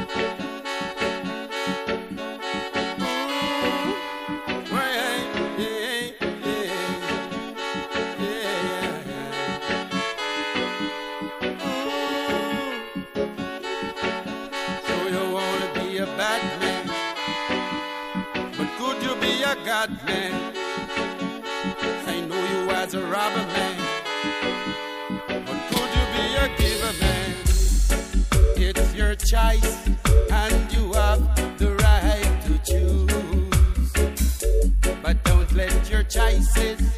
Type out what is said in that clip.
God man, I know you as a robber man, but could you be a giver man? It's your choice and you have the right to choose, but don't let your choices